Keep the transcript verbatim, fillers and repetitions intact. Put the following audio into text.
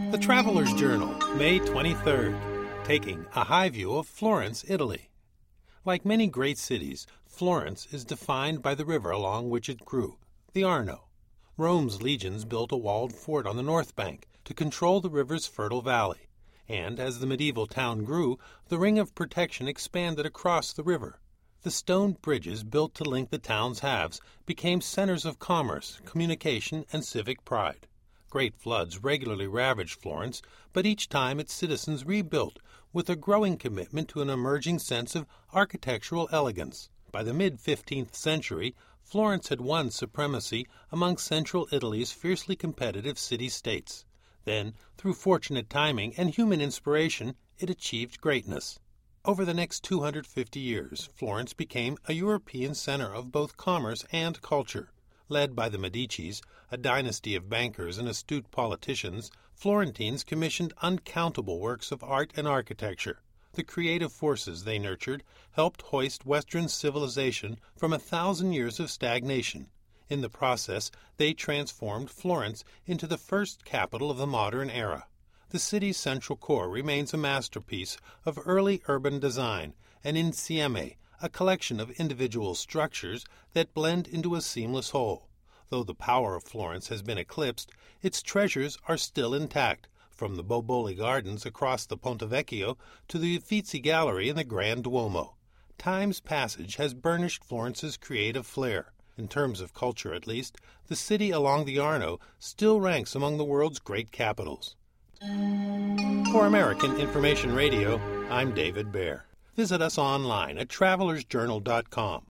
The Traveler's Journal, May twenty-third, taking a high view of Florence, Italy. Like many great cities, Florence is defined by the river along which it grew, the Arno. Rome's legions built a walled fort on the north bank to control the river's fertile valley, and as the medieval town grew, the ring of protection expanded across the river. The stone bridges built to link the town's halves became centers of commerce, communication, and civic pride. Great floods regularly ravaged Florence, but each time its citizens rebuilt with a growing commitment to an emerging sense of architectural elegance. By the mid-fifteenth century, Florence had won supremacy among central Italy's fiercely competitive city-states. Then, through fortunate timing and human inspiration, it achieved greatness. Over the next two hundred fifty years, Florence became a European center of both commerce and culture. Led by the Medicis, a dynasty of bankers and astute politicians, Florentines commissioned uncountable works of art and architecture. The creative forces they nurtured helped hoist Western civilization from a thousand years of stagnation. In the process, they transformed Florence into the first capital of the modern era. The city's central core remains a masterpiece of early urban design, an insieme, a collection of individual structures that blend into a seamless whole. Though the power of Florence has been eclipsed, its treasures are still intact, from the Boboli Gardens across the Ponte Vecchio to the Uffizi Gallery in the Grand Duomo. Time's passage has burnished Florence's creative flair. In terms of culture, at least, the city along the Arno still ranks among the world's great capitals. For American Information Radio, I'm David Baer. Visit us online at travellers journal dot com.